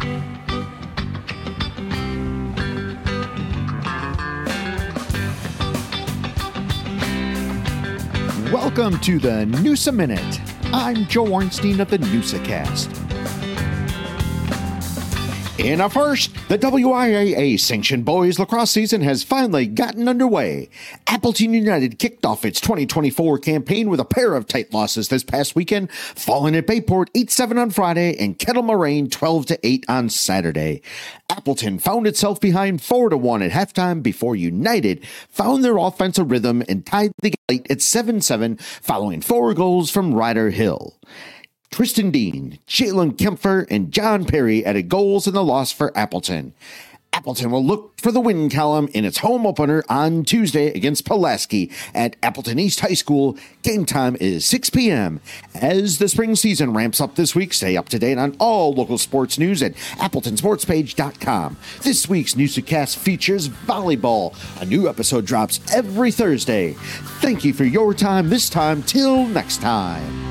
Welcome to the Noosa Minute. I'm Joe Ornstein of the NoosaCast. In a first, the WIAA-sanctioned boys lacrosse season has finally gotten underway. Appleton United kicked off its 2024 campaign with a pair of tight losses this past weekend, falling at Bayport 8-7 on Friday and Kettle Moraine 12-8 on Saturday. Appleton found itself behind 4-1 at halftime before United found their offensive rhythm and tied the game late at 7-7 following 4 goals from Ryder Hill. Tristan Dean, Jalen Kempfer, and John Perry added goals in the loss for Appleton. Appleton will look for the win column in its home opener on Tuesday against Pulaski at Appleton East High School. Game time is 6 p.m. As the spring season ramps up this week, stay up to date on all local sports news at appletonsportspage.com. This week's NoosaCast features volleyball. A new episode drops every Thursday. Thank you for your time this time. Till next time.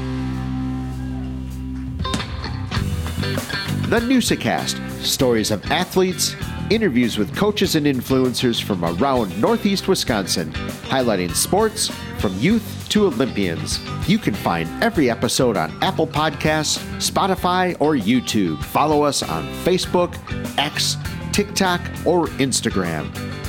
The NoosaCast, stories of athletes, interviews with coaches and influencers from around Northeast Wisconsin, highlighting sports from youth to Olympians. You can find every episode on Apple Podcasts, Spotify, or YouTube. Follow us on Facebook, X, TikTok, or Instagram.